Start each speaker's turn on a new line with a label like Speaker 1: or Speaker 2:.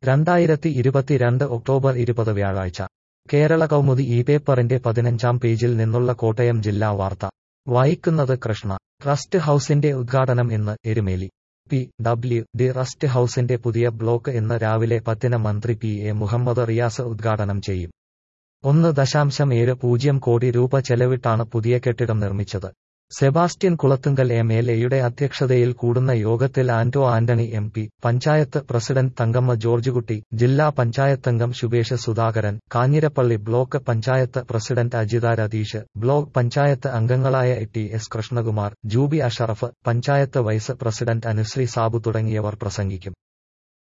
Speaker 1: 2022 October 20 വ്യാഴാഴ്ച കേരള കൗമുദി ഈ പേപ്പറിന്റെ 15-ാം പേജിൽ നിന്നുള്ള കോട്ടയം ജില്ലാ വാർത്ത വായിക്കുന്നത് കൃഷ്ണ. റസ്റ്റ് ഹൌസിന്റെ ഉദ്ഘാടനം ഇന്ന്. എരുമേലി. പി.ഡബ്ല്യു.ഡി. റസ്റ്റ് ഹൌസിന്റെ പുതിയ ബ്ലോക്ക് ഇന്ന് രാവിലെ 10-ന് മന്ത്രി പി.എ. മുഹമ്മദ് റിയാസ് ഉദ്ഘാടനം ചെയ്യും. 1.70 കോടി രൂപ ചെലവിട്ടാണ് പുതിയ കെട്ടിടം നിർമ്മിച്ചത്. സെബാസ്റ്റ്യൻ കുളത്തുങ്കൽ എം.എൽ.എയുടെ അധ്യക്ഷതയിൽ കൂടുന്ന യോഗത്തിൽ ആന്റോ ആന്റണി എം.പി., പഞ്ചായത്ത് പ്രസിഡന്റ് തങ്കമ്മ ജോർജുകുട്ടി, ജില്ലാ പഞ്ചായത്തംഗം Shubhesh Sudhakaran, Kanjirappally block panchayat president Ajitha Ratheesh, block panchayat അംഗങ്ങളായ T S. Krishnakumar, Jubi Ashraf, panchayat vice president Anusree Sabu തുടങ്ങിയവർ പ്രസംഗിക്കും.